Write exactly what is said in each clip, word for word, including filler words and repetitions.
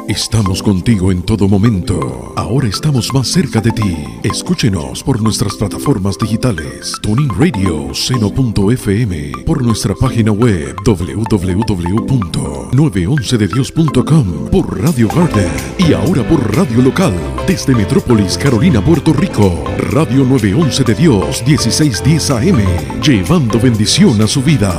Estamos contigo en todo momento. Ahora estamos más cerca de ti. Escúchenos por nuestras plataformas digitales, TuneIn Radio, Seno punto f m, por nuestra página web doble u doble u doble u punto nueve once de dios punto com, por Radio Garden y ahora por Radio Local desde Metrópolis, Carolina, Puerto Rico. Radio nueve once de Dios, dieciséis diez A M, llevando bendición a su vida.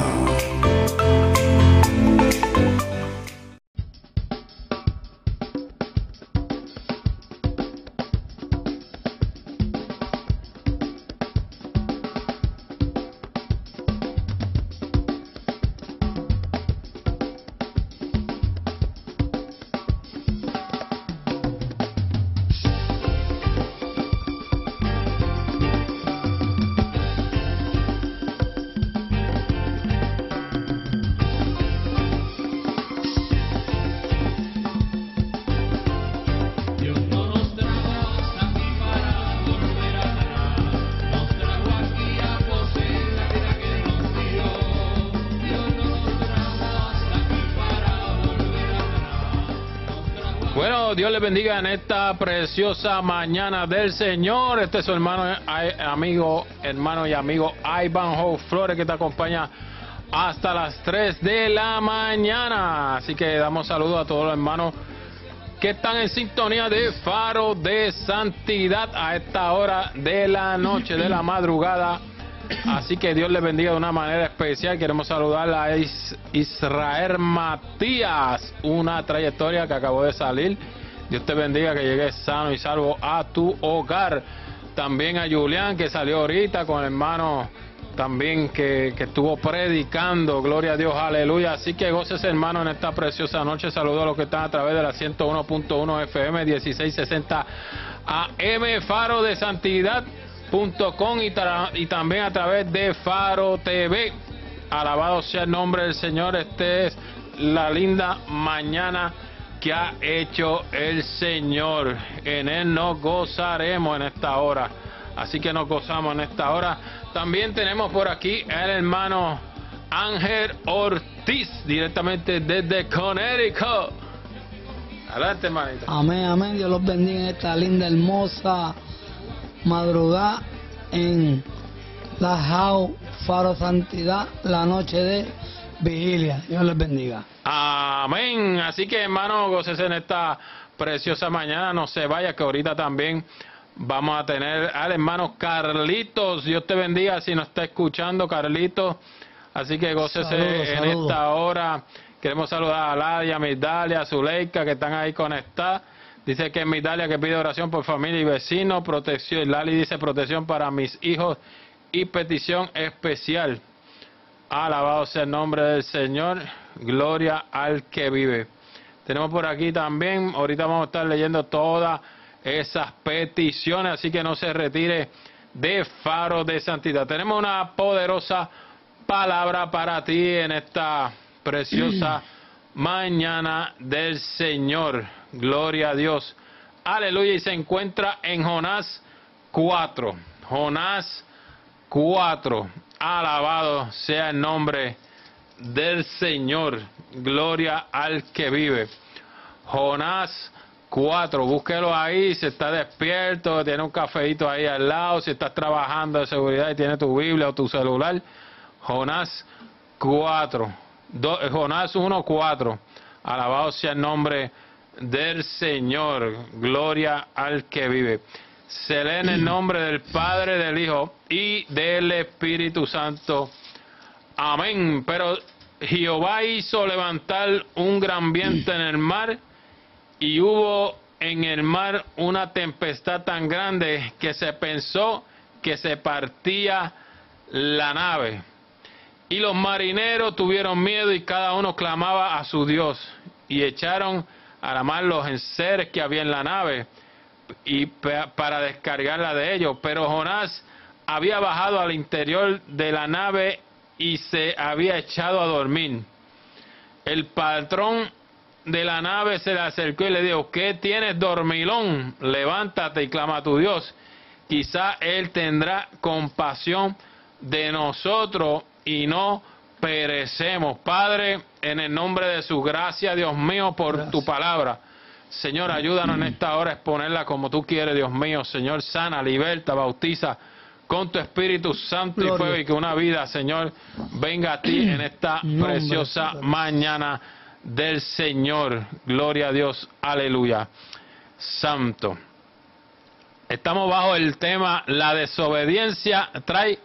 Dios les bendiga en esta preciosa mañana del Señor. Este es su hermano, amigo, hermano y amigo Ivanhoe Flores, que te acompaña hasta las tres de la mañana. Así que damos saludos a todos los hermanos que están en sintonía de Faro de Santidad a esta hora de la noche, de la madrugada. Así que Dios les bendiga de una manera especial. Queremos saludar a Is Israel Matías, una trayectoria que acabó de salir. Dios te bendiga, que llegues sano y salvo a tu hogar. También a Julián, que salió ahorita con el hermano también que, que estuvo predicando. Gloria a Dios, aleluya. Así que goces, hermano, en esta preciosa noche. Saludos a los que están a través de la ciento uno punto uno F M, dieciséis sesenta A M, Faro de Santidad punto com y, y también a través de Faro T V. Alabado sea el nombre del Señor. Este es la linda mañana que ha hecho el Señor. En Él nos gozaremos en esta hora. Así que nos gozamos en esta hora. También tenemos por aquí el hermano Ángel Ortiz, directamente desde Connecticut. Adelante, hermanito. Amén, amén. Dios los bendiga en esta linda, hermosa madrugada en la House Faro Santidad, la noche de vigilia. Dios les bendiga. Amén. Así que, hermano, goces en esta preciosa mañana. No se vaya, que ahorita también vamos a tener al hermano Carlitos. Dios te bendiga si nos está escuchando, Carlitos. Así que gócese saludos, en saludos. Esta hora. Queremos saludar a Ladia, a Migdalia, a Zuleika, que están ahí conectadas. Dice que es Migdalia que pide oración por familia y vecinos, protección. Y Lali dice protección para mis hijos y petición especial. Alabado sea el nombre del Señor. Gloria al que vive. Tenemos por aquí también, ahorita vamos a estar leyendo todas esas peticiones, así que no se retire de Faro de Santidad. Tenemos una poderosa palabra para ti en esta preciosa mañana del Señor. Gloria a Dios. Aleluya. Y se encuentra en Jonás cuatro. Jonás cuatro. Alabado sea el nombre del Señor. Gloria al que vive. Jonás cuatro. Búsquelo ahí. Si está despierto, tiene un cafeíto ahí al lado. Si estás trabajando de seguridad y tiene tu Biblia o tu celular. Jonás cuatro. Do, Jonás uno cuatro. Alabado sea el nombre del Señor. Gloria al que vive. Se lee en el nombre del Padre, del Hijo y del Espíritu Santo. Amén. Pero Jehová hizo levantar un gran viento en el mar, y hubo en el mar una tempestad tan grande que se pensó que se partía la nave. Y los marineros tuvieron miedo y cada uno clamaba a su Dios, y echaron a la mar los enseres que había en la nave y para descargarla de ellos. Pero Jonás había bajado al interior de la nave y se había echado a dormir. El patrón de la nave se le acercó y le dijo: ¿qué tienes, dormilón? Levántate y clama a tu Dios. Quizá Él tendrá compasión de nosotros y no perecemos. Padre, en el nombre de su gracia, Dios mío, por gracias. Tu palabra. Señor, ayúdanos en esta hora a exponerla como tú quieres, Dios mío. Señor, sana, liberta, bautiza con tu Espíritu Santo y fuego, y que una vida, Señor, venga a ti en esta preciosa mañana del Señor. Gloria a Dios, aleluya. Santo. Estamos bajo el tema, la desobediencia trae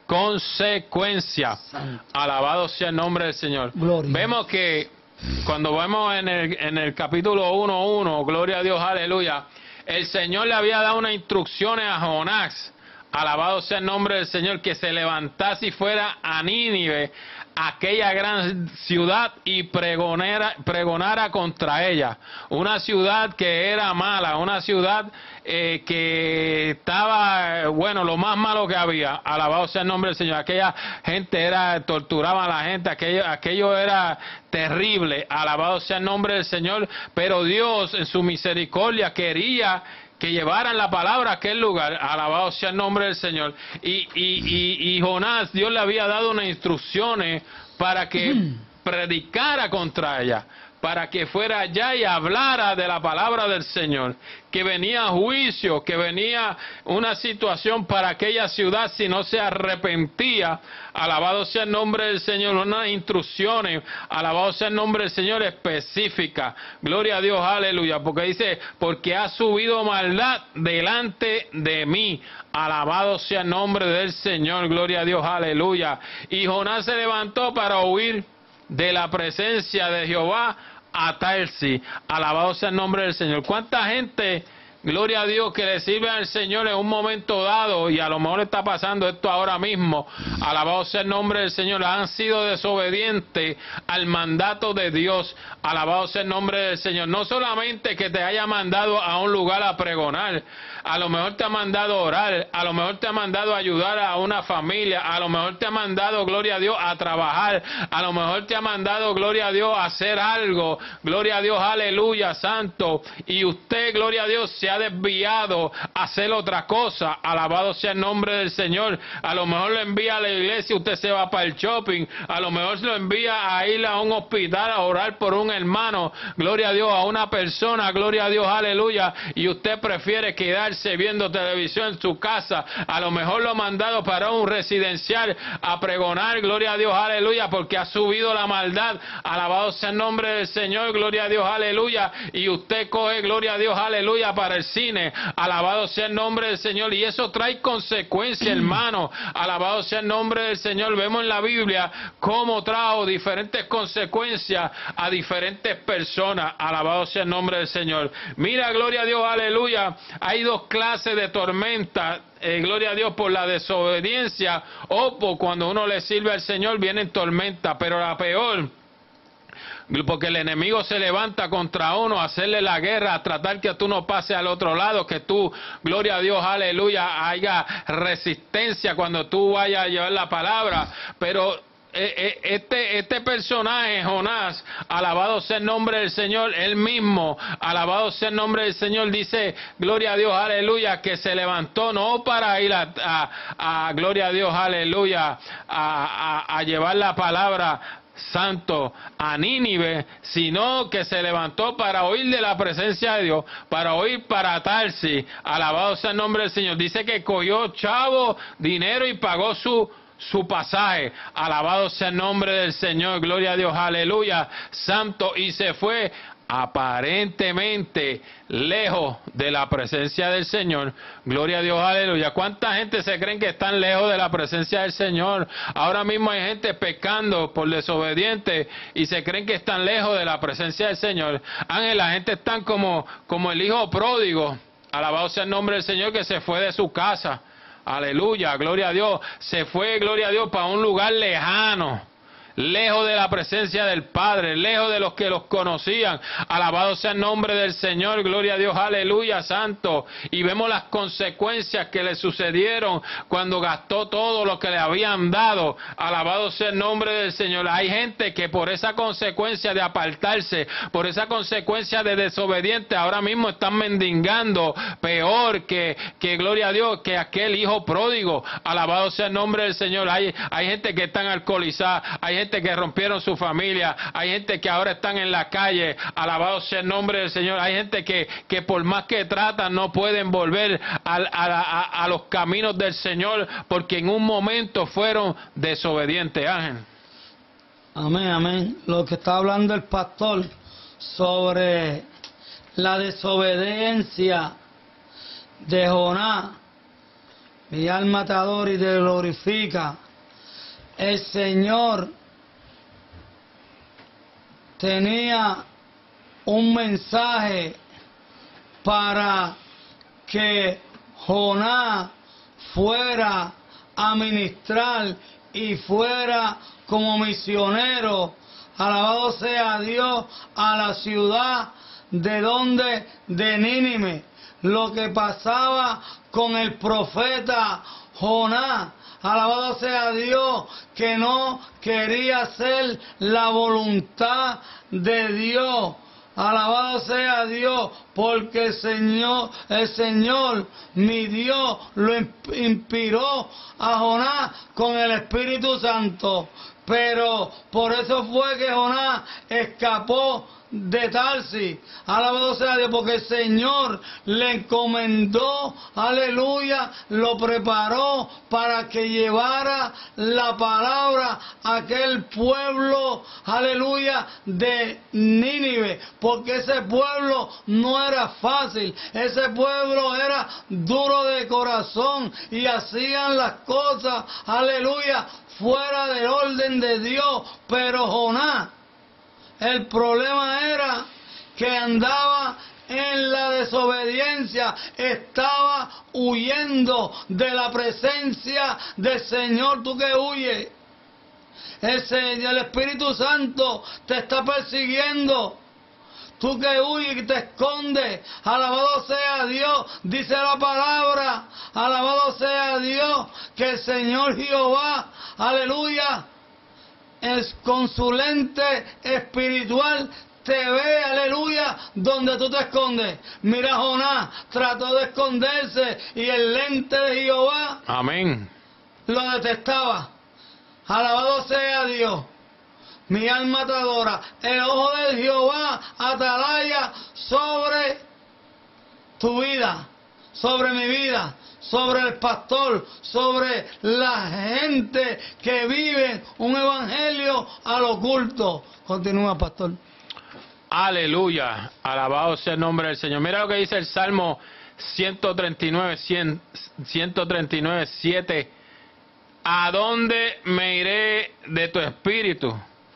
consecuencia. Alabado sea el nombre del Señor. Gloria. Vemos que cuando vemos en el, en el capítulo uno uno, gloria a Dios, aleluya, el Señor le había dado unas instrucciones a Jonás, alabado sea el nombre del Señor, que se levantase y fuera a Nínive, aquella gran ciudad, y pregonara, pregonara contra ella. Una ciudad que era mala, una ciudad eh, que estaba, bueno, lo más malo que había. Alabado sea el nombre del Señor. Aquella gente era, torturaba a la gente, aquello, aquello era terrible. Alabado sea el nombre del Señor. Pero Dios, en su misericordia, quería que llevaran la palabra a aquel lugar. Alabado sea el nombre del Señor. Y, y, y, y Jonás, Dios le había dado unas instrucciones para que predicara contra ella, para que fuera allá y hablara de la palabra del Señor, que venía juicio, que venía una situación para aquella ciudad si no se arrepentía. Alabado sea el nombre del Señor, unas instrucciones, alabado sea el nombre del Señor, específica. Gloria a Dios, aleluya, porque dice, porque ha subido maldad delante de mí. Alabado sea el nombre del Señor, gloria a Dios, aleluya. Y Jonás se levantó para huir de la presencia de Jehová a Tarsis. Alabado sea el nombre del Señor. ¿Cuánta gente, gloria a Dios, que le sirve al Señor en un momento dado, y a lo mejor está pasando esto ahora mismo, alabado sea el nombre del Señor, han sido desobedientes al mandato de Dios? Alabado sea el nombre del Señor. No solamente que te haya mandado a un lugar a pregonar, a lo mejor te ha mandado a orar, a lo mejor te ha mandado a ayudar a una familia, a lo mejor te ha mandado, gloria a Dios, a trabajar, a lo mejor te ha mandado, gloria a Dios, a hacer algo, gloria a Dios, aleluya, santo, y usted, gloria a Dios, se ha desviado a hacer otra cosa. Alabado sea el nombre del Señor. A lo mejor lo envía a la iglesia, usted se va para el shopping, a lo mejor lo envía a ir a un hospital a orar por un hermano, gloria a Dios, a una persona, gloria a Dios, aleluya, y usted prefiere quedarse viendo televisión en su casa. A lo mejor lo ha mandado para un residencial a pregonar, gloria a Dios, aleluya, porque ha subido la maldad. Alabado sea el nombre del Señor, gloria a Dios, aleluya, y usted coge, gloria a Dios, aleluya, para el cine. Alabado sea el nombre del Señor, y eso trae consecuencias, hermano. Alabado sea el nombre del Señor. Vemos en la Biblia cómo trajo diferentes consecuencias a diferentes personas. Alabado sea el nombre del Señor. Mira, gloria a Dios, aleluya, hay dos clases de tormenta, eh, gloria a Dios, por la desobediencia o por cuando uno le sirve al Señor vienen tormentas, pero la peor, porque el enemigo se levanta contra uno a hacerle la guerra, a tratar que tú no pases al otro lado, que tú, gloria a Dios, aleluya, haya resistencia cuando tú vayas a llevar la palabra. Pero Este, este personaje, Jonás, alabado sea el nombre del Señor, él mismo, alabado sea el nombre del Señor, dice, gloria a Dios, aleluya, que se levantó no para ir a, a, a gloria a Dios, aleluya, a, a, a llevar la palabra santo a Nínive, sino que se levantó para oír de la presencia de Dios, para oír para Tarsis. Alabado sea el nombre del Señor. Dice que cogió chavo, dinero y pagó su su pasaje. Alabado sea el nombre del Señor, gloria a Dios, aleluya, santo, y se fue aparentemente lejos de la presencia del Señor. Gloria a Dios, aleluya. ¿Cuánta gente se creen que están lejos de la presencia del Señor? Ahora mismo hay gente pecando por desobediente y se creen que están lejos de la presencia del Señor. Ángel, la gente está como, como el hijo pródigo. Alabado sea el nombre del Señor, que se fue de su casa. Aleluya, gloria a Dios. Se fue, gloria a Dios, para un lugar lejano, lejos de la presencia del Padre, lejos de los que los conocían. Alabado sea el nombre del Señor, gloria a Dios, aleluya, santo. Y vemos las consecuencias que le sucedieron cuando gastó todo lo que le habían dado. Alabado sea el nombre del Señor. Hay gente que por esa consecuencia de apartarse, por esa consecuencia de desobediente, ahora mismo están mendigando peor que, que gloria a Dios, que aquel hijo pródigo. Alabado sea el nombre del Señor. Hay, hay gente que están alcoholizadas, hay gente gente que rompieron su familia, hay gente que ahora están en la calle, alabado sea el nombre del Señor, hay gente que, que por más que tratan no pueden volver a, a, a, a los caminos del Señor porque en un momento fueron desobedientes. Ángel. Amén, amén. Lo que está hablando el pastor sobre la desobediencia de Jonás, mi alma te adora y te glorifica. El Señor tenía un mensaje para que Jonás fuera a ministrar y fuera como misionero, alabado sea Dios, a la ciudad de donde, de Nínive. Lo que pasaba con el profeta Jonás, alabado sea Dios, que no quería hacer la voluntad de Dios. Alabado sea Dios, porque el Señor, el Señor, mi Dios, lo inspiró a Jonás con el Espíritu Santo. Pero por eso fue que Jonás escapó de Tarsis. Alabado sea Dios, porque el Señor le encomendó, aleluya, lo preparó para que llevara la palabra a aquel pueblo, aleluya, de Nínive, porque ese pueblo no era fácil, ese pueblo era duro de corazón y hacían las cosas, aleluya, fuera del orden de Dios. Pero Jonás, el problema era que andaba en la desobediencia, estaba huyendo de la presencia del Señor. Tú que huyes, el, Señor, el Espíritu Santo te está persiguiendo. Tú que huyes y te escondes, alabado sea Dios, dice la palabra, alabado sea Dios, que el Señor Jehová, aleluya, es consulente espiritual, te ve, aleluya, donde tú te escondes. Mira, Jonás trató de esconderse y el lente de Jehová, amén, lo detestaba. Alabado sea Dios. Mi alma te adora. El ojo de Jehová atalaya sobre tu vida, sobre mi vida, sobre el pastor, sobre la gente que vive un evangelio al oculto. Continúa, pastor. Aleluya, alabado sea el nombre del Señor. Mira lo que dice el Salmo ciento treinta y nueve, ciento treinta y nueve, siete. ¿A dónde me iré de tu espíritu?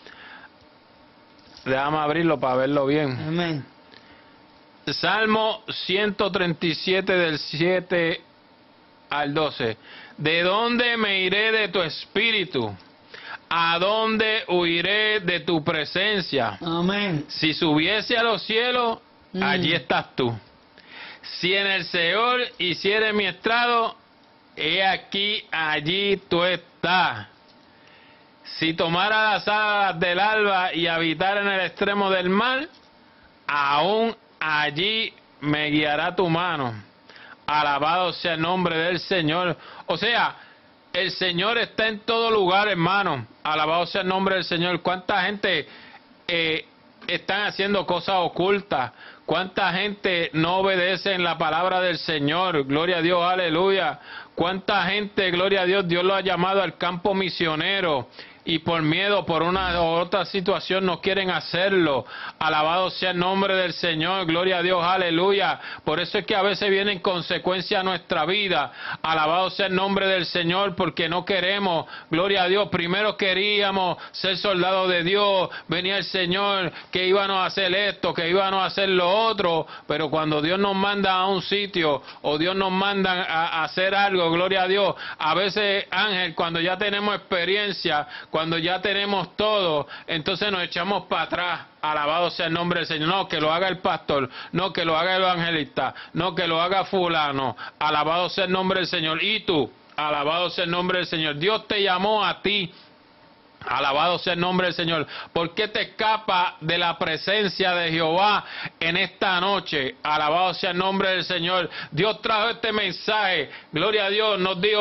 Déjame abrirlo para verlo bien. Amén. Salmo ciento treinta y siete del siete al doce. ¿De dónde me iré de tu espíritu? ¿A dónde huiré de tu presencia? Amén. Si subiese a los cielos, mm. allí estás tú. Si en el Seol hiciere mi estrado, he aquí, allí tú estás. Si tomara las alas del alba y habitara en el extremo del mar, aún allí me guiará tu mano. Alabado sea el nombre del Señor. O sea, el Señor está en todo lugar, hermano. Alabado sea el nombre del Señor. ¿Cuánta gente eh, están haciendo cosas ocultas? ¿Cuánta gente no obedece en la palabra del Señor? Gloria a Dios, aleluya. ¿Cuánta gente, gloria a Dios, Dios lo ha llamado al campo misionero? Y por miedo, por una u otra situación no quieren hacerlo. Alabado sea el nombre del Señor, gloria a Dios, aleluya. Por eso es que a veces vienen consecuencias a nuestra vida. Alabado sea el nombre del Señor, porque no queremos, gloria a Dios. Primero queríamos ser soldados de Dios, venía el Señor, que íbamos a hacer esto, que íbamos a hacer lo otro. Pero cuando Dios nos manda a un sitio, o Dios nos manda a, a hacer algo, gloria a Dios, a veces, Ángel, cuando ya tenemos experiencia, cuando ya tenemos todo, entonces nos echamos para atrás. Alabado sea el nombre del Señor. No, que lo haga el pastor, no, que lo haga el evangelista, no, que lo haga fulano. Alabado sea el nombre del Señor. Y tú, alabado sea el nombre del Señor. Dios te llamó a ti. Alabado sea el nombre del Señor. ¿Por qué te escapas de la presencia de Jehová en esta noche? Alabado sea el nombre del Señor. Dios trajo este mensaje. Gloria a Dios. Nos dijo,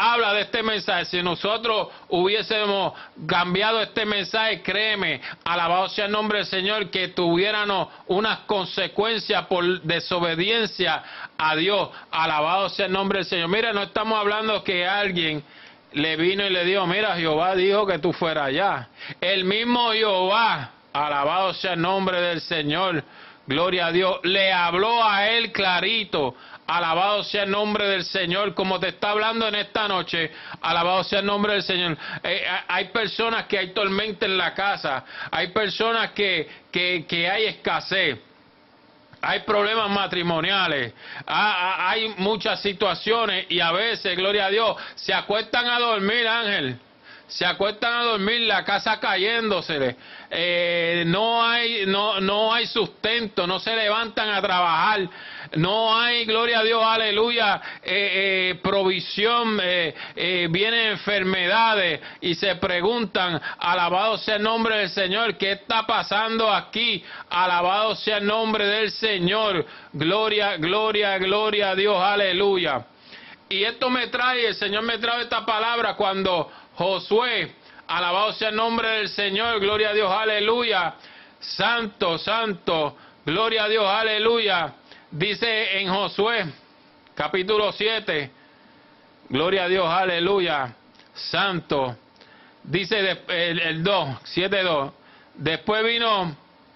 habla de este mensaje. Si nosotros hubiésemos cambiado este mensaje, créeme, alabado sea el nombre del Señor, que tuviéramos unas consecuencias por desobediencia a Dios. Alabado sea el nombre del Señor. Mira, no estamos hablando que alguien le vino y le dijo, mira, Jehová dijo que tú fueras allá. El mismo Jehová, alabado sea el nombre del Señor, gloria a Dios, le habló a él clarito. Alabado sea el nombre del Señor, como te está hablando en esta noche. Alabado sea el nombre del Señor. Eh, hay personas que hay tormenta en la casa. Hay personas que, que, que hay escasez. Hay problemas matrimoniales. Ah, hay muchas situaciones y a veces, gloria a Dios, se acuestan a dormir, Ángel. Se acuestan a dormir, la casa cayéndose. Eh, no hay, no, no hay sustento, no se levantan a trabajar. No hay, gloria a Dios, aleluya, eh, eh, provisión, eh, eh, vienen enfermedades y se preguntan, alabado sea el nombre del Señor, ¿qué está pasando aquí? Alabado sea el nombre del Señor, gloria, gloria, gloria a Dios, aleluya. Y esto me trae, el Señor me trae esta palabra cuando Josué, alabado sea el nombre del Señor, gloria a Dios, aleluya, santo, santo, gloria a Dios, aleluya. Dice en Josué, capítulo siete, gloria a Dios, aleluya, santo. Dice de, el, el dos, siete dos. Después vino,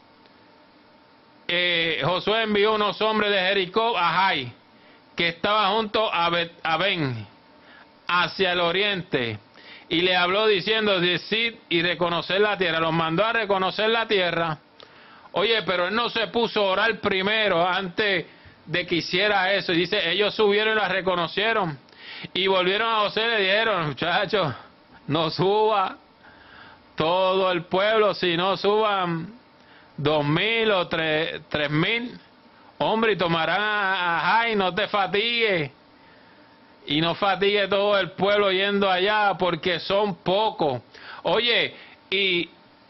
eh, Josué envió unos hombres de Jericó a Jai, que estaba junto a, Bet, a Ben, hacia el oriente, y le habló diciendo, decid y reconocer la tierra. Los mandó a reconocer la tierra. Oye, pero él no se puso a orar primero antes de que hiciera eso. Y dice, ellos subieron y la reconocieron. Y volvieron a José y le dijeron, muchachos, no suba todo el pueblo, si no suban dos mil o tres, tres mil hombres y tomarán a Jai, no te fatigues. Y no fatigue todo el pueblo yendo allá, porque son pocos. Oye, y...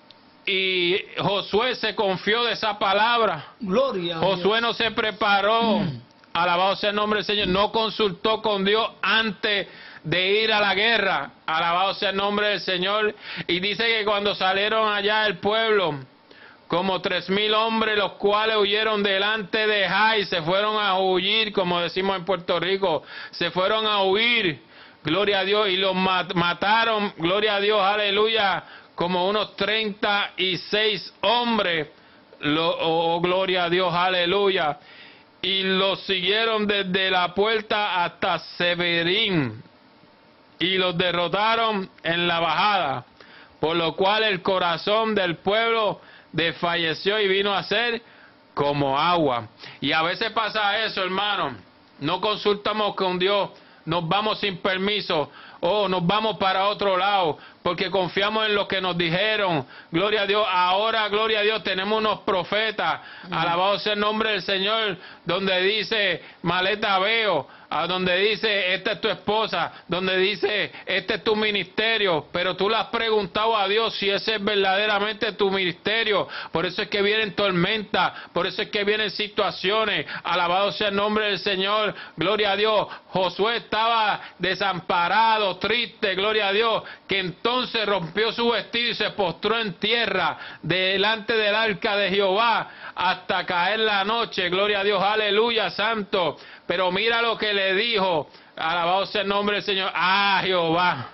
Y Josué se confió de esa palabra. Gloria. Josué no se preparó. Mm. Alabado sea el nombre del Señor. No consultó con Dios antes de ir a la guerra. Alabado sea el nombre del Señor. Y dice que cuando salieron allá el pueblo, como tres mil hombres, los cuales huyeron delante de Jai, se fueron a huir, como decimos en Puerto Rico, se fueron a huir. Gloria a Dios. Y los mat mataron. Gloria a Dios. Aleluya. Como unos treinta y seis hombres, lo, oh, gloria a Dios, aleluya, y los siguieron desde la puerta hasta Severín, y los derrotaron en la bajada, por lo cual el corazón del pueblo desfalleció y vino a ser como agua. Y a veces pasa eso, hermano, no consultamos con Dios, nos vamos sin permiso, o nos vamos para otro lado, porque confiamos en lo que nos dijeron. Gloria a Dios. Ahora, gloria a Dios, tenemos unos profetas, mm. alabado sea el nombre del Señor, donde dice, maleta veo, a donde dice, esta es tu esposa, donde dice, este es tu ministerio, pero tú le has preguntado a Dios si ese es verdaderamente tu ministerio. Por eso es que vienen tormentas, por eso es que vienen situaciones. Alabado sea el nombre del Señor, gloria a Dios. Josué estaba desamparado, triste, gloria a Dios, que entonces rompió su vestido y se postró en tierra delante del arca de Jehová hasta caer la noche. Gloria a Dios, aleluya, santo. Pero mira lo que le dijo, alabado sea el nombre del Señor, a Jehová,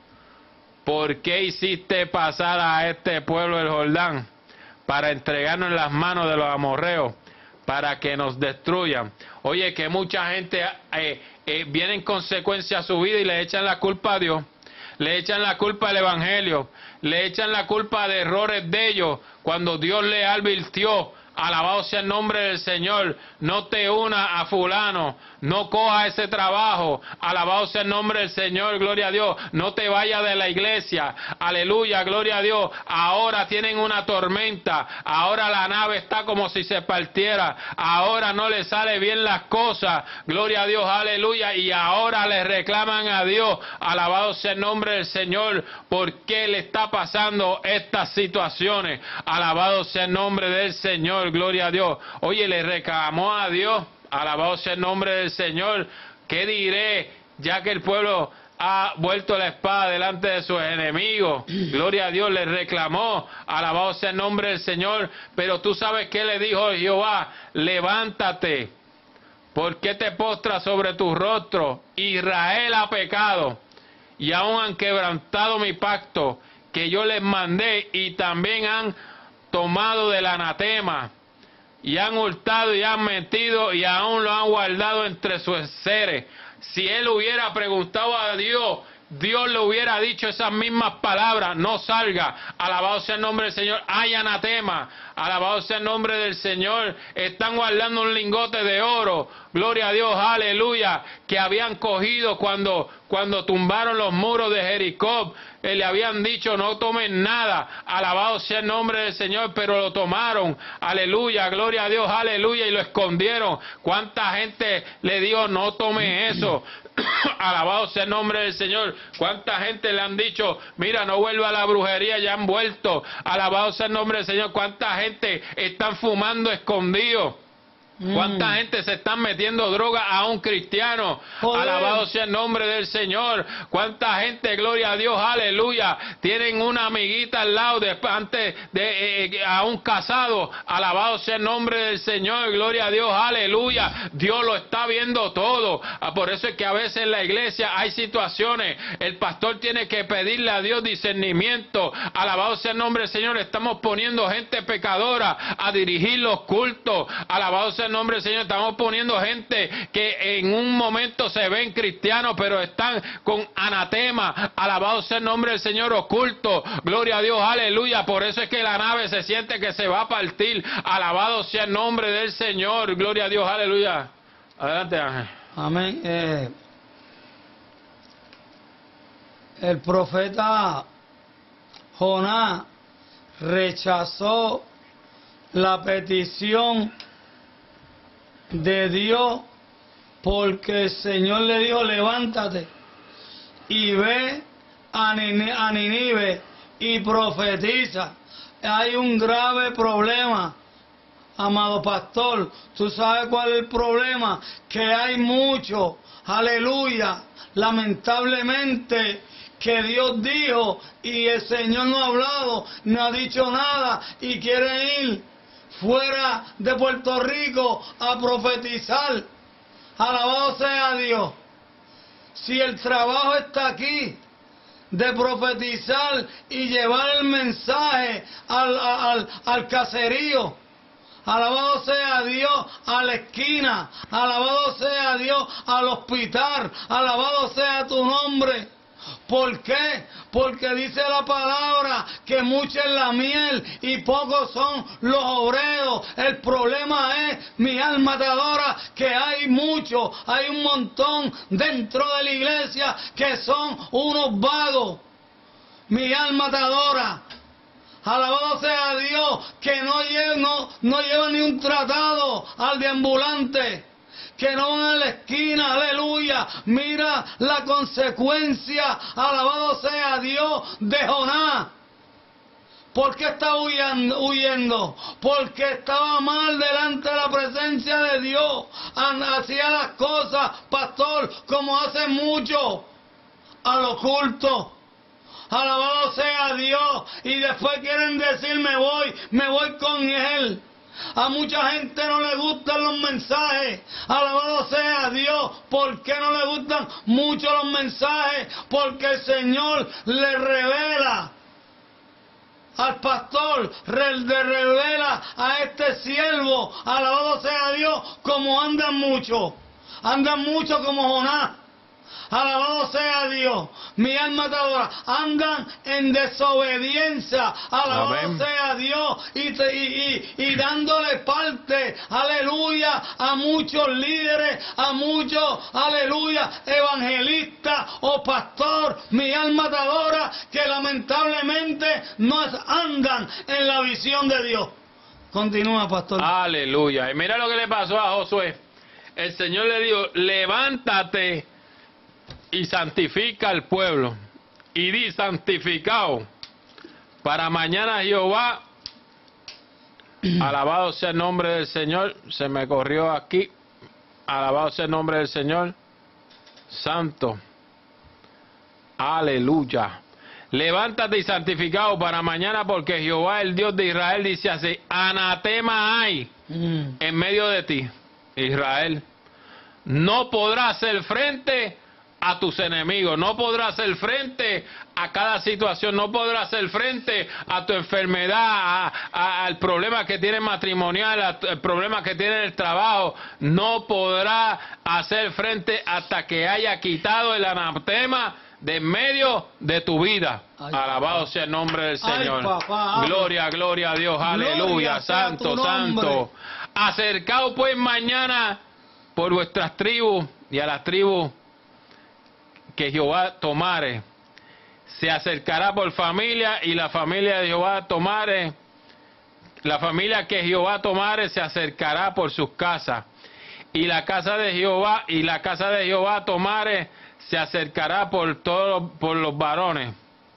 ¿por qué hiciste pasar a este pueblo del Jordán para entregarnos en las manos de los amorreos, para que nos destruyan? Oye, que mucha gente eh, eh, viene en consecuencia a su vida y le echan la culpa a Dios, le echan la culpa al Evangelio, le echan la culpa de errores de ellos, cuando Dios le advirtió. Alabado sea el nombre del Señor. No te una a fulano. No coja ese trabajo. Alabado sea el nombre del Señor. Gloria a Dios. No te vayas de la iglesia. Aleluya. Gloria a Dios. Ahora tienen una tormenta. Ahora la nave está como si se partiera. Ahora no le sale bien las cosas. Gloria a Dios. Aleluya. Y ahora le reclaman a Dios. Alabado sea el nombre del Señor. ¿Por qué le está pasando estas situaciones? Alabado sea el nombre del Señor. Gloria a Dios. Oye, le reclamó a Dios, alabado sea el nombre del Señor. ¿Qué diré? Ya que el pueblo ha vuelto la espada delante de sus enemigos. Gloria a Dios, le reclamó, alabado sea el nombre del Señor. Pero tú sabes qué le dijo Jehová: levántate, ¿por qué te postras sobre tu rostro? Israel ha pecado y aún han quebrantado mi pacto que yo les mandé, y también han tomado del anatema, y han hurtado y han mentido, y aún lo han guardado entre sus seres. Si él hubiera preguntado a Dios, Dios le hubiera dicho esas mismas palabras: no salga. Alabado sea el nombre del Señor. Hay anatema. Alabado sea el nombre del Señor. Están guardando un lingote de oro. Gloria a Dios, aleluya. Que habían cogido cuando, cuando tumbaron los muros de Jericó. Eh, le habían dicho: no tomen nada. Alabado sea el nombre del Señor. Pero lo tomaron. Aleluya, gloria a Dios, aleluya. Y lo escondieron. ¿Cuánta gente le dijo: no tome eso? Alabado sea el nombre del Señor. ¿Cuánta gente le han dicho: mira, no vuelva a la brujería? Ya han vuelto. Alabado sea el nombre del Señor. ¿Cuánta gente están fumando escondidos? ¿Cuánta mm. gente se están metiendo droga a un cristiano? Joder. Alabado sea el nombre del Señor. ¿Cuánta gente, gloria a Dios, aleluya, tienen una amiguita al lado de, antes de eh, a un casado? Alabado sea el nombre del Señor, gloria a Dios, aleluya. Dios lo está viendo todo. Por eso es que a veces en la iglesia hay situaciones, el pastor tiene que pedirle a Dios discernimiento. Alabado sea el nombre del Señor. Estamos poniendo gente pecadora a dirigir los cultos. Alabado sea el nombre del Señor. Estamos poniendo gente que en un momento se ven cristianos, pero están con anatema. Alabado sea el nombre del Señor, oculto. Gloria a Dios, aleluya. Por eso es que la nave se siente que se va a partir. Alabado sea el nombre del Señor. Gloria a Dios, aleluya. Adelante, Ángel. Amén. Eh, el profeta Jonás rechazó la petición de Dios, porque el Señor le dijo: levántate y ve a Nínive y profetiza. Hay un grave problema, amado pastor. ¿Tú sabes cuál es el problema? Que hay mucho, aleluya, lamentablemente, que Dios dijo y el Señor no ha hablado, no ha dicho nada, y quieren ir fuera de Puerto Rico a profetizar. Alabado sea Dios. Si el trabajo está aquí de profetizar y llevar el mensaje al, al, al caserío, alabado sea Dios, a la esquina, alabado sea Dios, al hospital, alabado sea tu nombre. ¿Por qué? Porque dice la palabra que mucha es la miel y pocos son los obreros. El problema es, mi alma te adora, que hay mucho, hay un montón dentro de la iglesia que son unos vagos. Mi alma te adora. Alabado sea Dios, que no lleva, no, no lleva ni un tratado al deambulante, que no van a la esquina, aleluya. Mira la consecuencia, alabado sea Dios, de Jonás. ¿Por qué estaba huyendo? huyendo? Porque estaba mal delante de la presencia de Dios. Hacía las cosas, pastor, como hace mucho, al oculto. Alabado sea Dios. Y después quieren decir: me voy, me voy con él. A mucha gente no le gustan los mensajes. Alabado sea Dios. ¿Por qué no le gustan mucho los mensajes? Porque el Señor le revela al pastor, le revela a este siervo, alabado sea Dios, como andan mucho. Andan mucho como Jonás. Alabado sea Dios. Mi alma te adora. Andan en desobediencia. Alabado Amén. Sea Dios. Y, te, y, y, y dándole parte, aleluya, a muchos líderes, a muchos, aleluya, evangelistas o pastor. Mi alma te adora, que lamentablemente no andan en la visión de Dios. Continúa, pastor. Aleluya. Y mira lo que le pasó a Josué. El Señor le dijo: levántate y santifica al pueblo, y di: santificado para mañana Jehová. Alabado sea el nombre del Señor. Se me corrió aquí. Alabado sea el nombre del Señor. Santo. Aleluya. Levántate y santificado para mañana, porque Jehová, el Dios de Israel, dice así: anatema hay mm. en medio de ti, Israel. No podrás hacer frente a tus enemigos, no podrás hacer frente a cada situación, no podrás hacer frente a tu enfermedad, a, a, al problema que tienes matrimonial, al problema que tienes en el trabajo. No podrás hacer frente hasta que haya quitado el anatema de en medio de tu vida. Ay, alabado papá. Sea el nombre del Señor. Ay, papá, gloria, gloria a Dios, aleluya, santo, santo. Acercaos pues mañana por vuestras tribus y a las tribus que Jehová tomare. Se acercará por familia, y la familia de Jehová tomare, la familia que Jehová tomare se acercará por sus casas. Y la casa de Jehová, y la casa de Jehová tomare, se acercará por todos, por los varones.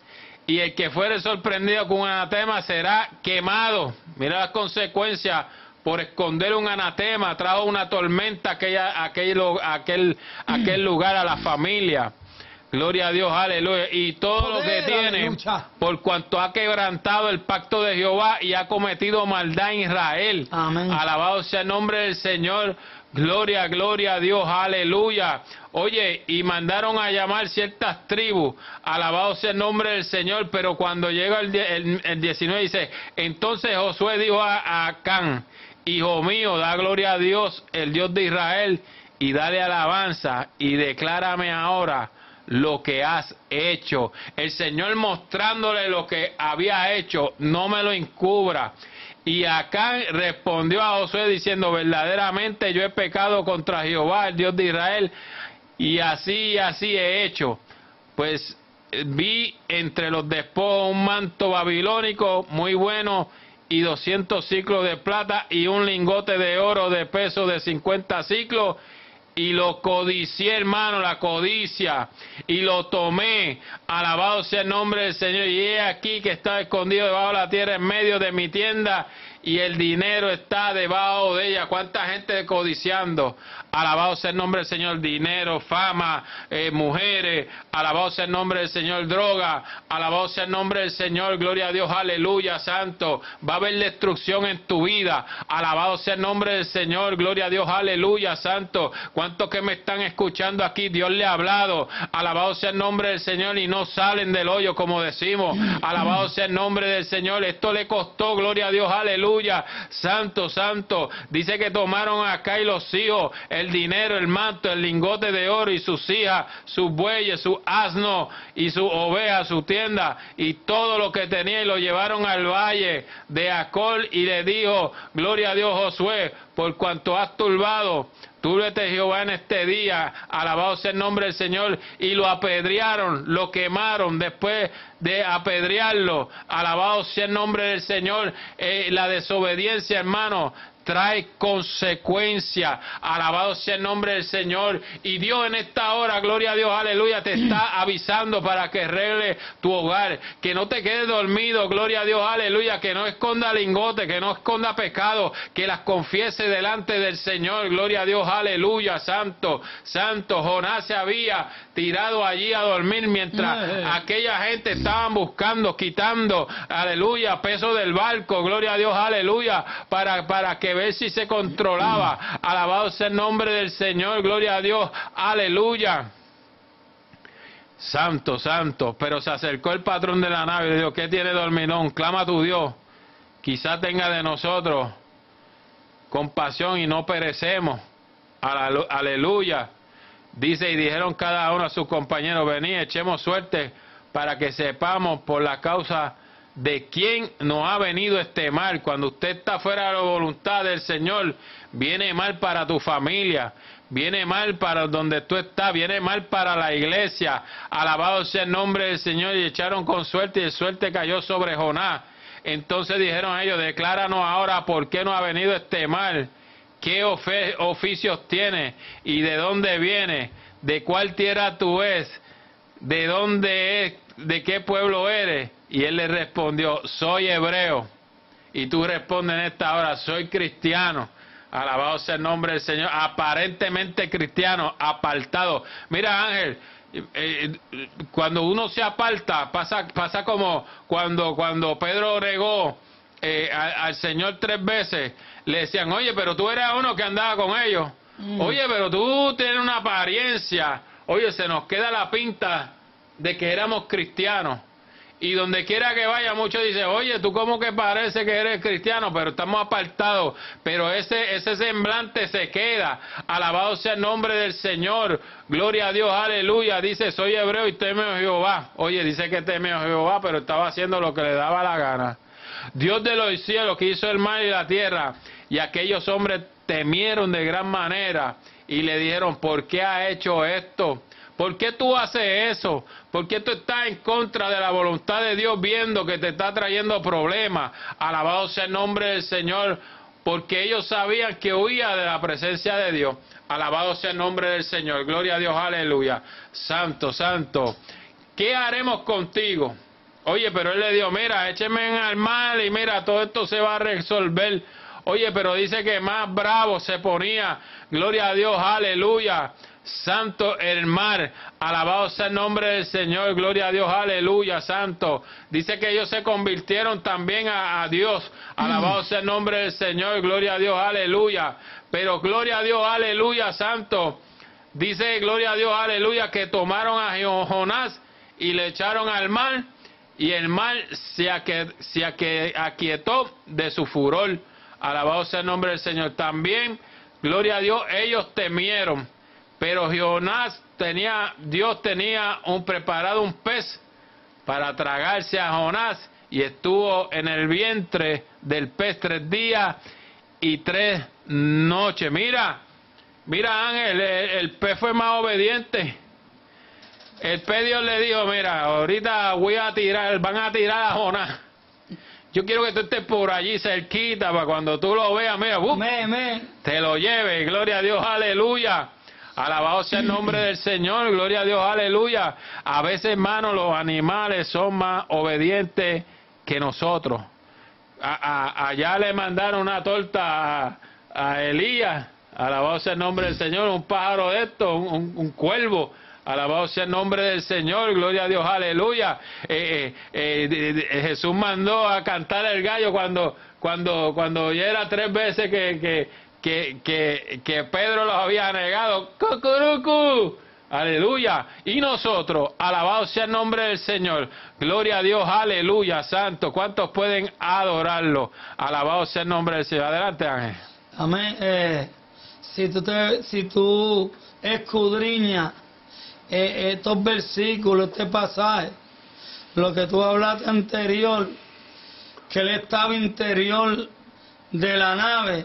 Y el que fuere sorprendido con un anatema será quemado. Mira las consecuencias por esconder un anatema. Trajo una tormenta aquella, aquel, aquel, aquel lugar a la familia. Gloria a Dios, aleluya. Y todo Poder, lo que tiene, aleluya. Por cuanto ha quebrantado el pacto de Jehová y ha cometido maldad en Israel. Amén. Alabado sea el nombre del Señor. Gloria, gloria a Dios, aleluya. Oye, y mandaron a llamar ciertas tribus, alabado sea el nombre del Señor, pero cuando llega el, el, el diecinueve dice: entonces Josué dijo a, a Acán: hijo mío, da gloria a Dios, el Dios de Israel, y dale alabanza, y declárame ahora lo que has hecho. El Señor mostrándole lo que había hecho: no me lo encubra. Y Acán respondió a Josué diciendo: verdaderamente yo he pecado contra Jehová, el Dios de Israel, y así y así he hecho. Pues vi entre los despojos un manto babilónico muy bueno, y doscientos ciclos de plata, y un lingote de oro de peso de cincuenta ciclos, y lo codicié, hermano, la codicia, y lo tomé. Alabado sea el nombre del Señor. Y he aquí que está escondido debajo de la tierra en medio de mi tienda, y el dinero está debajo de ella. ¿Cuánta gente codiciando? Alabado sea el nombre del Señor. Dinero, fama, eh, mujeres. Alabado sea el nombre del Señor. Droga. Alabado sea el nombre del Señor. Gloria a Dios. Aleluya, santo. Va a haber destrucción en tu vida. Alabado sea el nombre del Señor. Gloria a Dios. Aleluya, santo. ¿Cuántos que me están escuchando aquí? Dios le ha hablado. Alabado sea el nombre del Señor, y no salen del hoyo, como decimos. Alabado sea el nombre del Señor. Esto le costó, gloria a Dios. Aleluya. Santo, santo. Dice que tomaron acá y los hijos, el dinero, el manto, el lingote de oro, y sus hijas, sus bueyes, su asno y su oveja, su tienda, y todo lo que tenía, y lo llevaron al valle de Acol. Y le dijo: gloria a Dios, Josué, por cuanto has turbado, túrbete Jehová en este día, alabado sea el nombre del Señor. Y lo apedrearon, lo quemaron. Después de apedrearlo, alabado sea el nombre del Señor. Eh, la desobediencia, hermano, trae consecuencia. Alabado sea el nombre del Señor. Y Dios en esta hora, gloria a Dios, aleluya, te está avisando para que arregle tu hogar, que no te quedes dormido, gloria a Dios, aleluya, que no esconda lingote, que no esconda pecado, que las confiese delante del Señor, gloria a Dios, aleluya, santo, santo. Jonás se había tirado allí a dormir mientras aquella gente estaban buscando, quitando, aleluya, peso del barco, gloria a Dios, aleluya, para, para que ver si se controlaba. Alabado sea el nombre del Señor, gloria a Dios, aleluya. Santo, santo. Pero se acercó el patrón de la nave y le dijo: ¿qué tiene dormilón? Clama a tu Dios, quizás tenga de nosotros compasión y no perecemos. Aleluya. Dice: y dijeron cada uno a sus compañeros: venid, echemos suerte para que sepamos por la causa de quién nos ha venido este mal. Cuando usted está fuera de la voluntad del Señor, viene mal para tu familia, viene mal para donde tú estás, viene mal para la iglesia. Alabado sea el nombre del Señor. Y echaron con suerte, y suerte cayó sobre Jonás. Entonces dijeron ellos: decláranos ahora por qué nos ha venido este mal, qué oficios tienes, y de dónde viene, de cuál tierra tú eres, de dónde es, de qué pueblo eres. Y él le respondió: soy hebreo. Y tú respondes en esta hora: soy cristiano. Alabado sea el nombre del Señor. Aparentemente cristiano, apartado. Mira, Ángel, eh, cuando uno se aparta, pasa pasa como cuando cuando Pedro negó eh, al, al Señor tres veces, le decían, oye, pero tú eres uno que andaba con ellos, mm. oye, pero tú tienes una apariencia, oye, se nos queda la pinta de que éramos cristianos. Y donde quiera que vaya, muchos dicen, oye, tú como que parece que eres cristiano, pero estamos apartados. Pero ese ese semblante se queda. Alabado sea el nombre del Señor. Gloria a Dios, aleluya. Dice, soy hebreo y teme a Jehová. Oye, dice que teme a Jehová, pero estaba haciendo lo que le daba la gana. Dios de los cielos, que hizo el mar y la tierra. Y aquellos hombres temieron de gran manera y le dijeron, ¿por qué ha hecho esto? ¿Por qué tú haces eso? ¿Por qué tú estás en contra de la voluntad de Dios viendo que te está trayendo problemas? Alabado sea el nombre del Señor, porque ellos sabían que huía de la presencia de Dios. Alabado sea el nombre del Señor. Gloria a Dios, aleluya. Santo, santo. ¿Qué haremos contigo? Oye, pero él le dijo, mira, écheme al mar y mira, todo esto se va a resolver. Oye, pero dice que más bravo se ponía. Gloria a Dios, aleluya. Santo el mar, alabado sea el nombre del Señor, gloria a Dios, aleluya, santo. Dice que ellos se convirtieron también a, a Dios, alabado sea el nombre del Señor, gloria a Dios, aleluya. Pero gloria a Dios, aleluya, santo. Dice, gloria a Dios, aleluya, que tomaron a Jonás y le echaron al mar, y el mar se, aqu se aqu aquietó de su furor, alabado sea el nombre del Señor. También, gloria a Dios, ellos temieron. Pero Jonás tenía, Dios tenía un preparado un pez para tragarse a Jonás y estuvo en el vientre del pez tres días y tres noches. Mira, mira Ángel, el, el pez fue más obediente. El pez Dios le dijo, mira, ahorita voy a tirar, van a tirar a Jonás. Yo quiero que tú estés por allí cerquita para cuando tú lo veas, mira, ¡bum! Me, me. Te lo lleves, gloria a Dios, aleluya. Alabado sea el nombre del Señor, gloria a Dios, aleluya. A veces, hermanos, los animales son más obedientes que nosotros. A, a, allá le mandaron una torta a, a Elías, alabado sea el nombre del Señor, un pájaro de esto, un, un, un cuervo. Alabado sea el nombre del Señor, gloria a Dios, aleluya. Eh, eh, eh, eh, Jesús mandó a cantar el gallo cuando, cuando, cuando ya era tres veces que... que Que, que, que Pedro los había negado. ¡Cucurucu! Aleluya. Y nosotros, alabado sea el nombre del Señor. Gloria a Dios, aleluya, santo. ¿Cuántos pueden adorarlo? Alabado sea el nombre del Señor. Adelante, Ángel. Amén. Eh, si tú te, si tú escudriñas eh, estos versículos, este pasaje, lo que tú hablaste anterior, que él estaba interior de la nave,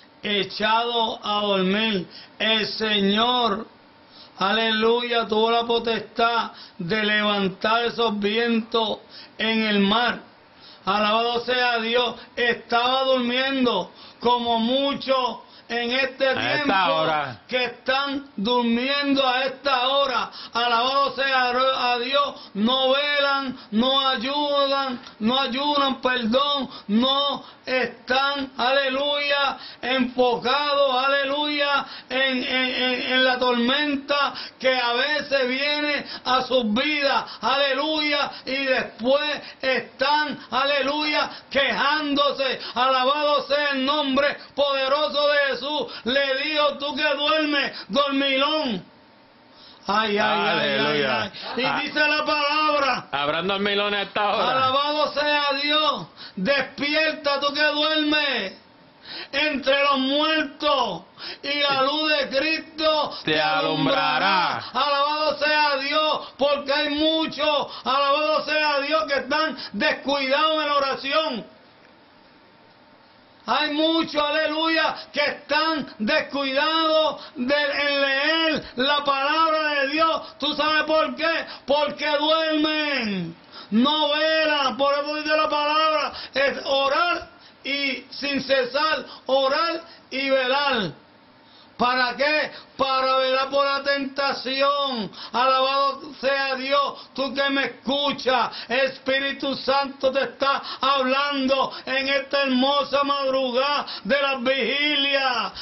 echado a dormir. El Señor, aleluya, tuvo la potestad de levantar esos vientos en el mar. Alabado sea Dios. Estaba durmiendo como muchos en este tiempo que están durmiendo a esta hora. Alabado sea a Dios. No velan, no ayudan, no ayudan, perdón, no están, aleluya, enfocados, aleluya, en, en, en, en la tormenta que a veces viene a sus vidas, aleluya, y después están, aleluya, quejándose. Alabado sea el nombre poderoso de Jesús. Le dijo, tú que duermes, dormilón. Ay, ay, ay, ay, ay. Y ah, dice la palabra. Habrán dormilones a esta hora. Alabado sea Dios. Despierta tú que duermes entre los muertos y la luz de Cristo te, te alumbrará. alumbrará. Alabado sea Dios, porque hay muchos, alabado sea Dios, que están descuidados en la oración. Hay muchos, aleluya, que están descuidados de, en leer la palabra de Dios. ¿Tú sabes por qué? Porque duermen, no velan. Por eso dice la palabra, es orar y sin cesar, orar y velar. ¿Para qué? Para velar por la tentación. Alabado sea Dios, tú que me escuchas. Espíritu Santo te está hablando en esta hermosa madrugada de las vigilias.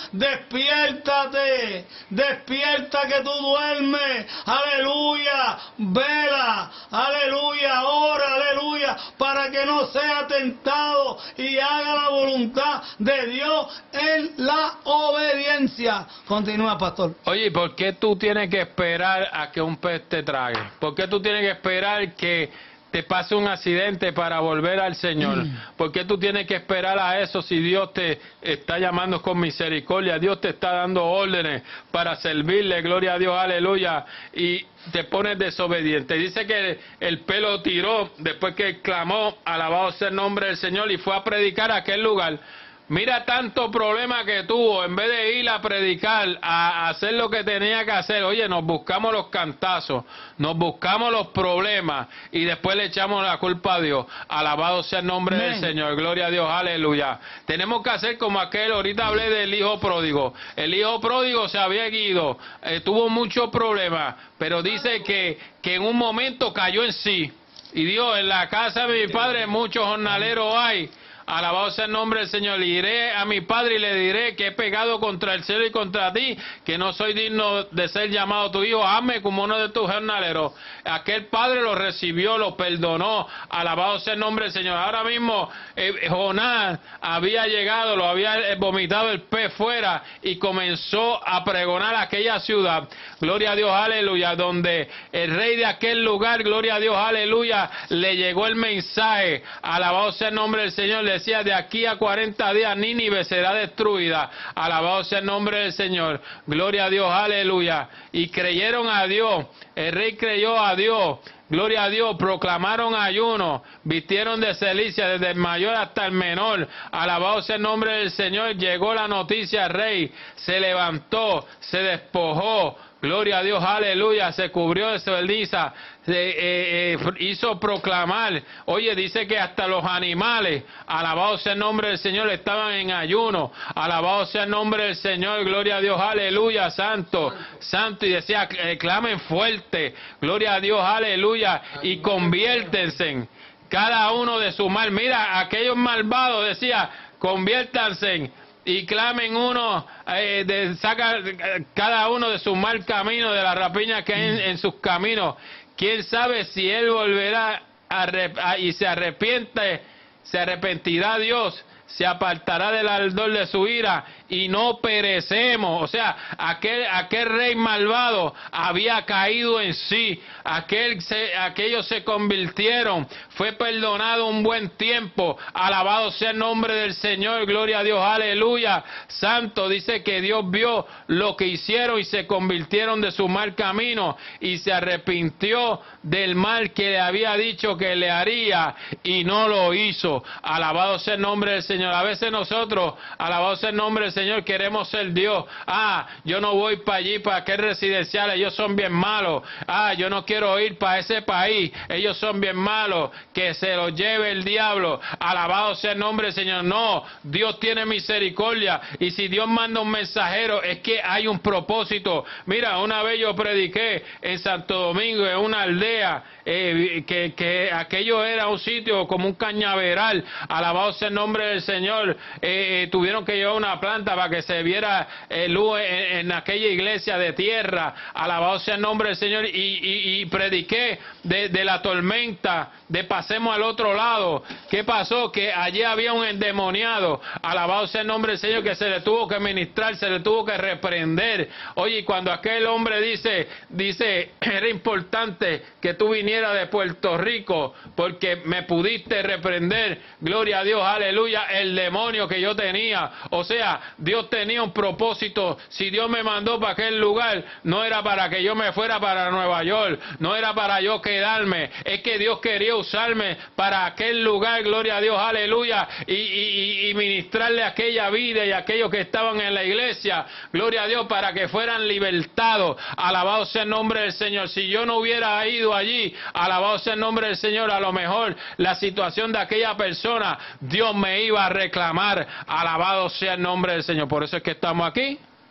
Despiértate, despierta que tú duermes. Aleluya, vela, aleluya, ora, aleluya, para que no sea tentado y haga la voluntad de Dios en la obediencia. Continúa, pastor. Oye, ¿por qué tú tienes que esperar a que un pez te trague? ¿Por qué tú tienes que esperar que te pase un accidente para volver al Señor? ¿Por qué tú tienes que esperar a eso si Dios te está llamando con misericordia? Dios te está dando órdenes para servirle, gloria a Dios, aleluya, y te pones desobediente. Dice que el pelo tiró después que clamó, alabado sea el nombre del Señor, y fue a predicar a aquel lugar. Mira tanto problema que tuvo, en vez de ir a predicar, a hacer lo que tenía que hacer. Oye, nos buscamos los cantazos, nos buscamos los problemas y después le echamos la culpa a Dios. Alabado sea el nombre Amén. Del Señor, gloria a Dios, aleluya. Tenemos que hacer como aquel, ahorita hablé del hijo pródigo. El hijo pródigo se había ido, eh, tuvo muchos problemas, pero dice que, que en un momento cayó en sí. Y Dios, en la casa de mi padre muchos jornaleros hay. Alabado sea el nombre del Señor. Iré a mi padre y le diré que he pecado contra el cielo y contra ti, que no soy digno de ser llamado tu hijo. Hazme como uno de tus jornaleros. Aquel padre lo recibió, lo perdonó. Alabado sea el nombre del Señor. Ahora mismo eh, Jonás había llegado, lo había vomitado el pez fuera y comenzó a pregonar aquella ciudad. Gloria a Dios, aleluya. Donde el rey de aquel lugar, gloria a Dios, aleluya, le llegó el mensaje. Alabado sea el nombre del Señor. Le decía, de aquí a cuarenta días Nínive será destruida. Alabado sea el nombre del Señor. Gloria a Dios, aleluya. Y creyeron a Dios. El rey creyó a Dios. Gloria a Dios, proclamaron ayuno, vistieron de celicia desde el mayor hasta el menor. Alabado sea el nombre del Señor. Llegó la noticia al rey, se levantó, se despojó. Gloria a Dios, aleluya, se cubrió de ceniza, se eh, eh, hizo proclamar. Oye, dice que hasta los animales, alabado sea el nombre del Señor, estaban en ayuno. Alabado sea el nombre del Señor, gloria a Dios, aleluya, santo, santo. Y decía, eh, clamen fuerte, gloria a Dios, aleluya, y conviértense cada uno de su mal. Mira, aquellos malvados, decía, conviértanse y clamen uno, eh, de, saca cada uno de su mal camino, de la rapiña que hay en, en sus caminos. Quién sabe si él volverá a, a, y se arrepiente, se arrepentirá Dios, se apartará del ardor de su ira y no perecemos. O sea, aquel, aquel rey malvado había caído en sí, aquel se, aquellos se convirtieron, fue perdonado un buen tiempo. Alabado sea el nombre del Señor, gloria a Dios, aleluya, santo. Dice que Dios vio lo que hicieron y se convirtieron de su mal camino y se arrepintió del mal que le había dicho que le haría y no lo hizo. Alabado sea el nombre del Señor. A veces nosotros, alabado sea el nombre del Señor, queremos ser Dios. Ah, yo no voy para allí, para aquel residencial, ellos son bien malos. Ah, yo no quiero ir para ese país, ellos son bien malos, que se los lleve el diablo. Alabado sea el nombre del Señor. No, Dios tiene misericordia, y si Dios manda un mensajero es que hay un propósito. Mira, una vez yo prediqué en Santo Domingo, en una aldea, eh, que, que aquello era un sitio como un cañaveral. Alabado sea el nombre del Señor. Eh, eh, tuvieron que llevar una planta para que se viera eh, luz en, en aquella iglesia de tierra. Alabado sea el nombre del Señor. Y, y, y prediqué de, de la tormenta, de pasemos al otro lado. ¿Qué pasó? Que allí había un endemoniado. Alabado sea el nombre del Señor, que se le tuvo que ministrar, se le tuvo que reprender. Oye, cuando aquel hombre dice, dice, era importante que tú vinieras de Puerto Rico porque me pudiste reprender. Gloria a Dios, aleluya, el demonio que yo tenía. O sea, Dios tenía un propósito. Si Dios me mandó para aquel lugar, no era para que yo me fuera para Nueva York, no era para yo quedarme, es que Dios quería usarme para aquel lugar, gloria a Dios, aleluya, y, y, y ministrarle aquella vida y aquellos que estaban en la iglesia, gloria a Dios, para que fueran libertados. Alabado sea el nombre del Señor. Si yo no hubiera ido allí, alabado sea el nombre del Señor, a lo mejor la situación de aquella persona, Dios me iba a reclamar. Alabado sea el nombre del Señor. Por eso es que estamos aquí,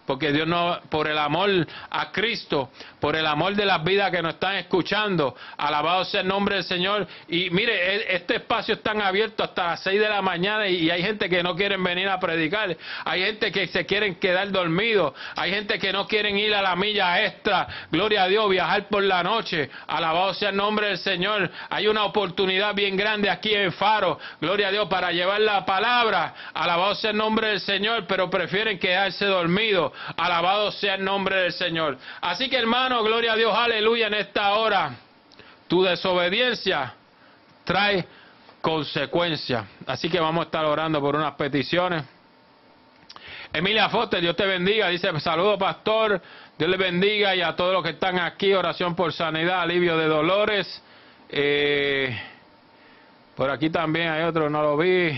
porque Dios no, por el amor a Cristo, por el amor de las vidas que nos están escuchando, alabado sea el nombre del Señor. Y mire, este espacio está abierto hasta las seis de la mañana y hay gente que no quieren venir a predicar, hay gente que se quieren quedar dormidos, hay gente que no quieren ir a la milla extra, gloria a Dios, viajar por la noche, alabado sea el nombre del Señor. Hay una oportunidad bien grande aquí en Faro, gloria a Dios, para llevar la palabra, alabado sea el nombre del Señor, pero prefieren quedarse dormidos, alabado sea el nombre del Señor. Así que hermano, gloria a Dios, aleluya, en esta hora, tu desobediencia trae consecuencias. Así que vamos a estar orando por unas peticiones. Emilia Foster, Dios te bendiga, dice, saludos pastor, Dios les bendiga, y a todos los que están aquí, oración por sanidad, alivio de dolores. Eh, por aquí también hay otro, no lo vi.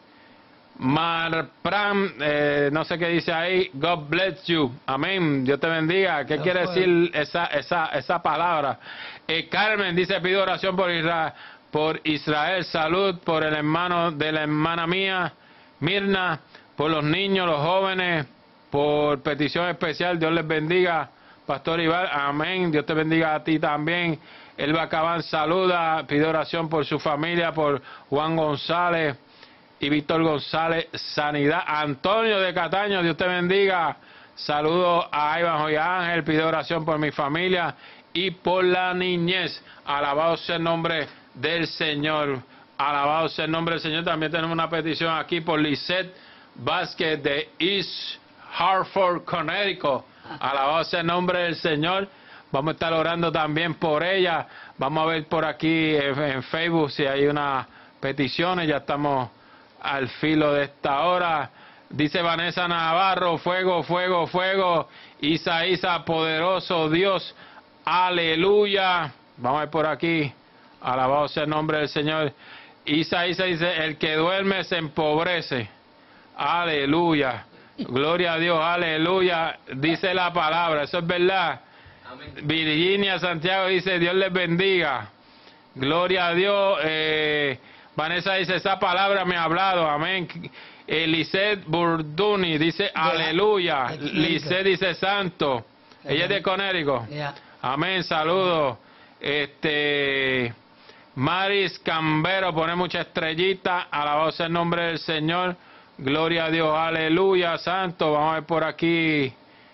Marpram, eh, no sé qué dice ahí, God bless you, amén, Dios te bendiga. ¿Qué quiere decir esa, esa, esa palabra? Eh, Carmen dice, pido oración por Israel, por Israel, salud, por el hermano de la hermana mía, Mirna, por los niños, los jóvenes, por petición especial, Dios les bendiga, Pastor Iván, amén, Dios te bendiga a ti también. Elba Cabán saluda, pide oración por su familia, por Juan González y Víctor González, sanidad. Antonio de Cataño, Dios te bendiga, saludo a Iván Joya Ángel, pide oración por mi familia y por la niñez, alabado sea el nombre del Señor, alabado sea el nombre del Señor. También tenemos una petición aquí por Lisette Vázquez de East Hartford, Connecticut, alabado sea el nombre del Señor. Vamos a estar orando también por ella. Vamos a ver por aquí en, en Facebook si hay unas peticiones. Ya estamos al filo de esta hora. Dice Vanessa Navarro, fuego, fuego, fuego. Isa, Isa, poderoso Dios, aleluya. Vamos a ver por aquí. Alabado sea el nombre del Señor. Isa, Isa dice, el que duerme se empobrece. Aleluya. Gloria a Dios, aleluya. Dice la palabra, eso es verdad. Amén. Virginia Santiago dice, Dios les bendiga. Gloria a Dios. Eh, Vanessa dice, esa palabra me ha hablado. Amén. Eliseth Burduni dice, aleluya. Lisette dice, santo. Ella es de Connecticut. Yeah. Amén, saludos. Este, Maris Cambero pone mucha estrellita. Alabado sea el nombre del Señor. Gloria a Dios, aleluya, santo. Vamos a ver por aquí.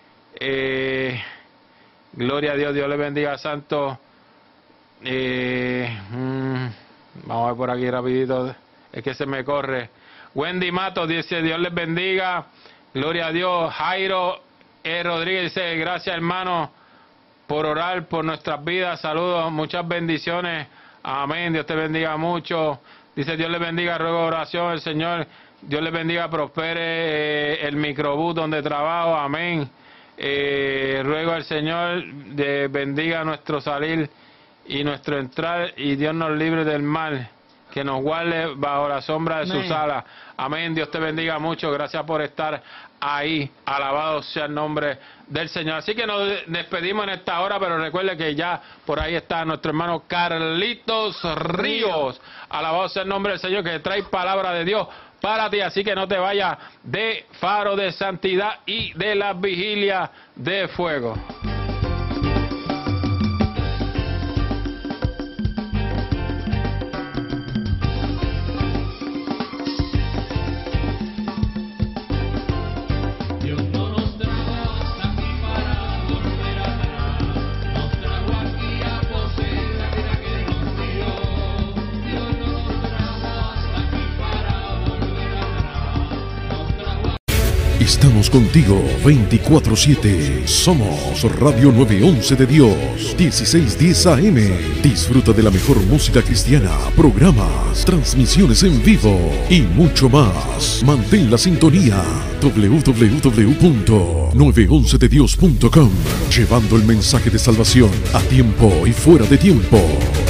Eh, gloria a Dios, Dios le bendiga, santo. Eh, mm, vamos a ver por aquí rapidito. Es que se me corre. Wendy Matos dice, Dios les bendiga. Gloria a Dios. Jairo E. Rodríguez dice, gracias hermano por orar por nuestras vidas. Saludos, muchas bendiciones. Amén, Dios te bendiga mucho. Dice, Dios les bendiga, ruego oración, el Señor, Dios les bendiga, prospere eh, el microbús donde trabajo, amén. Eh, ruego al Señor de bendiga nuestro salir y nuestro entrar, y Dios nos libre del mal, que nos guarde bajo la sombra de amén. Sus alas. Amén, Dios te bendiga mucho, gracias por estar ahí, alabado sea el nombre del Señor. Así que nos despedimos en esta hora, pero recuerde que ya por ahí está nuestro hermano Carlitos Ríos, alabado sea el nombre del Señor, que trae palabra de Dios para ti, así que no te vayas de Faro de Santidad y de la Vigilia de Fuego. Estamos contigo veinticuatro siete. Somos Radio nueve once de Dios, dieciséis diez A M. Disfruta de la mejor música cristiana, programas, transmisiones en vivo y mucho más. Mantén la sintonía. doble u doble u doble u punto nueve once de dios punto com. Llevando el mensaje de salvación a tiempo y fuera de tiempo.